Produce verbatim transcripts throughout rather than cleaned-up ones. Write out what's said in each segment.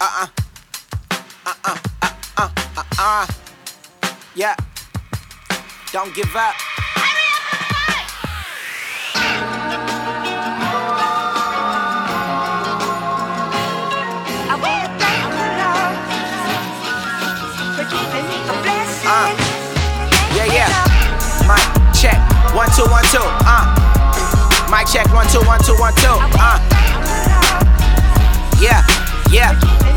Uh-uh. Uh-uh. Uh-uh. Uh-uh. Yeah. Don't give up. Uh, yeah, yeah. Mic check, one, two, one, two. Uh, mic check, one, two, one, two, one, two. Uh, yeah, yeah.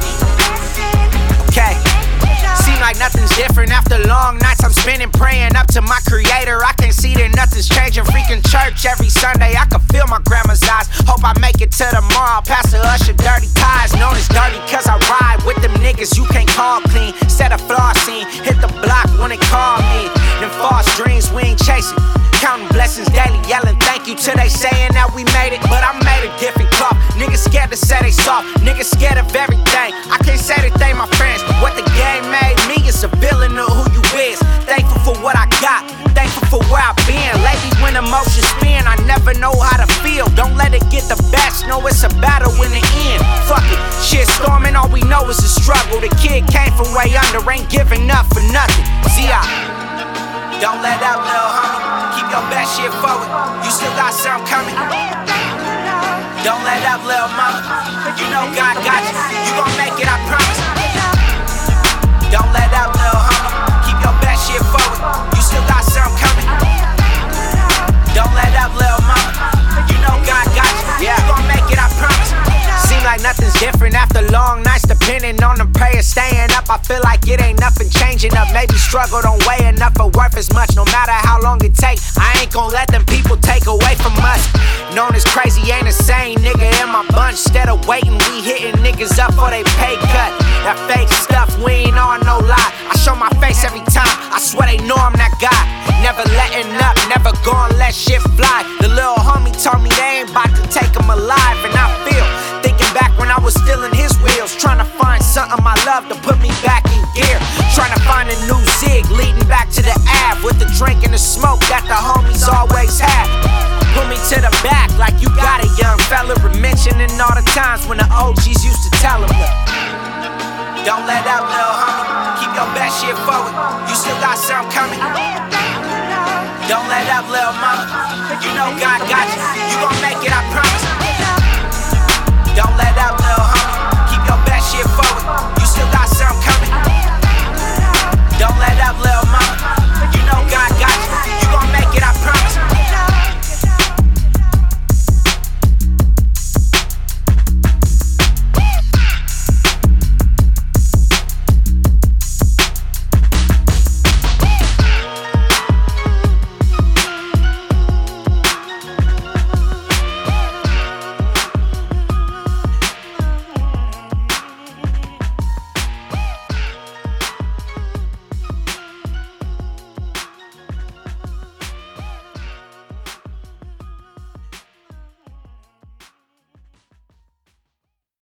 Okay. Seem like nothing's different after long nights I'm spending praying up to my creator. I can see that nothing's changing. Freaking church every Sunday, I can feel my grandma's eyes. Hope I make it to tomorrow. Pastor Usher, dirty ties. Known as dirty cause I ride with them niggas you can't call clean. Set a flossing, hit the block when they call me. Them false dreams we ain't chasing. Counting blessings daily, yelling thank you till they saying that we made it. But I made a different cloth. Niggas scared to say they soft. Niggas scared of everything. I can't say that they my friends. What the game made me is a villain of who you is. Thankful for what I got. Thankful for where I've been. Lately when emotions spin, I never know how to feel. Don't let it get the best. No, it's a battle in the end. Fuck it. Shit storming, all we know is a struggle. The kid came from way under, ain't giving up for nothing. See, I don't let up, little homie. Keep your best shit forward. You still got something coming. Don't let up, little mama. You know God got you. You gon' make it, I promise. Don't let up, little homie. Keep your best shit forward. You still got something coming. Don't let up, little mama. You know God got you. Yeah, you gon' make it, I promise. Seem like nothing's different after long nights, depending on the prayer staying up. I feel like it ain't nothing changing up. Maybe struggle don't weigh enough or worth as much. No matter how long it takes, I ain't gon' let them people take away from us. Known as crazy, ain't the same nigga in my bunch. Instead of waiting, we hitting niggas up for they pay cut. That fake stuff, we ain't on no lie. I show my face every time, I swear they know I'm that guy. Never letting up, never gon' let shit fly. The little homie told me they ain't about to take him alive. And I feel, thinking back when I was still in his wheels, trying to find something I love to put me back in gear. Trying to find a new zig leading back to the Ave, with the drink and the smoke that the homies always had. Put me to the back like you got a young fella. Mentioning all the times when the O Gs used to tell him, don't let up, little homie. Keep your best shit forward. You still got something coming. Don't let up, little mama. You know God got you. You gon' make it, I promise.